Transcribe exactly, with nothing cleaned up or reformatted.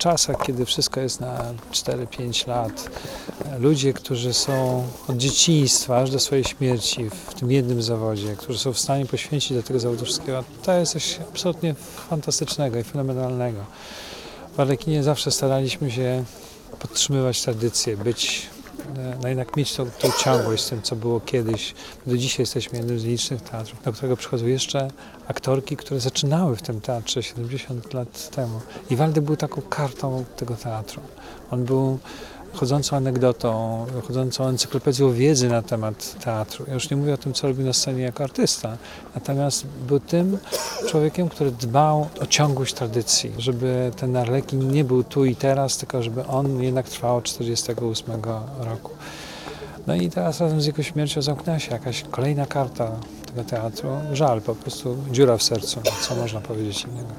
czasach, kiedy wszystko jest na cztery pięć lat, ludzie, którzy są od dzieciństwa aż do swojej śmierci w tym jednym zawodzie, którzy są w stanie poświęcić do tego zawodu wszystkiego, to jest coś absolutnie fantastycznego i fenomenalnego. W Arlekinie zawsze staraliśmy się podtrzymywać tradycję, być, no jednak mieć tą, tą ciągłość z tym, co było kiedyś. Do dzisiaj jesteśmy jednym z licznych teatrów, do którego przychodzą jeszcze aktorki, które zaczynały w tym teatrze siedemdziesiąt lat temu. I Waldy był taką kartą tego teatru. On był chodzącą anegdotą, chodzącą encyklopedią wiedzy na temat teatru. Ja już nie mówię o tym, co robił na scenie jako artysta, natomiast był tym człowiekiem, który dbał o ciągłość tradycji, żeby ten Arlekin nie był tu i teraz, tylko żeby on jednak trwał od czterdziestego ósmego roku. No i teraz razem z jego śmiercią zamknęła się jakaś kolejna karta tego teatru. Żal, po prostu dziura w sercu, co można powiedzieć innego.